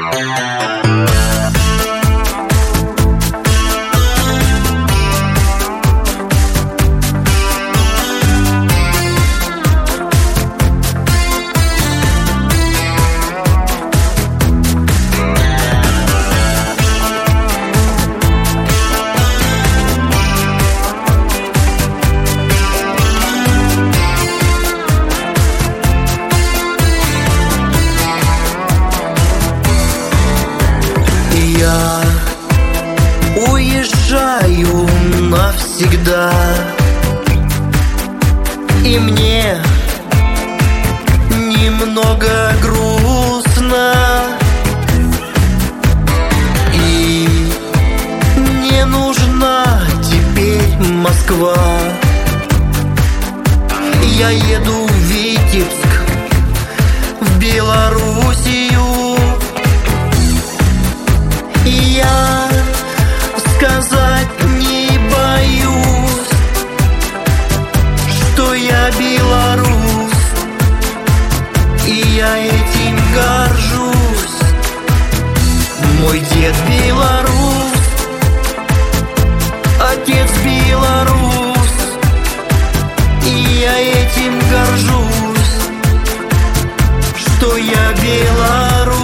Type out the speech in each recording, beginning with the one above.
Я уезжаю навсегда, и мне немного грустно, и не нужна теперь Москва. Я еду в Витебск, в Белоруссию. И я сказать не боюсь, что я белорус, и я этим горжусь. Мой дед белорус, отец белорус, и я этим горжусь, что я белорус.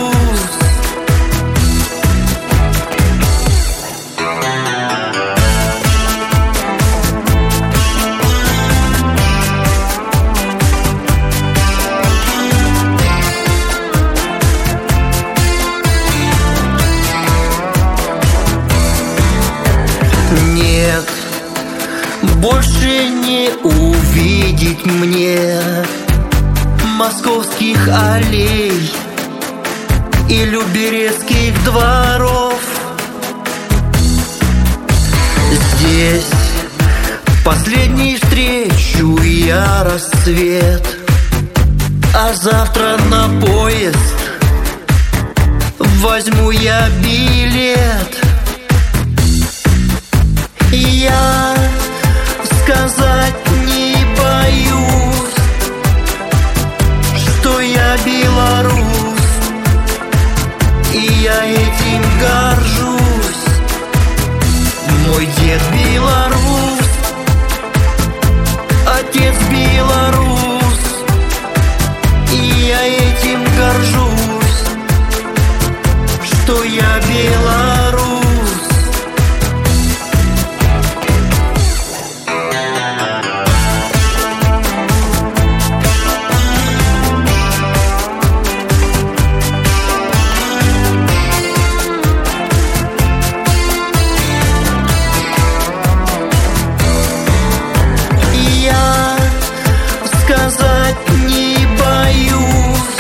Нет, больше не увидеть мне московских аллей и люберецких дворов. Здесь последний встречу я рассвет, а завтра на поезд возьму я билет. И я сказать не боюсь, что я белорус, и я этим горжусь. Мой дед белорус, отец белорус, и я этим горжусь, что я белорус. Сказать не боюсь,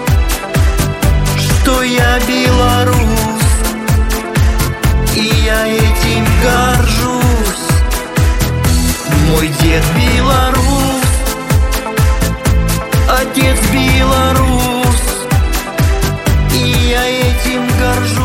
что я белорус, и я этим горжусь. Мой дед белорус, отец белорус, и я этим горжусь.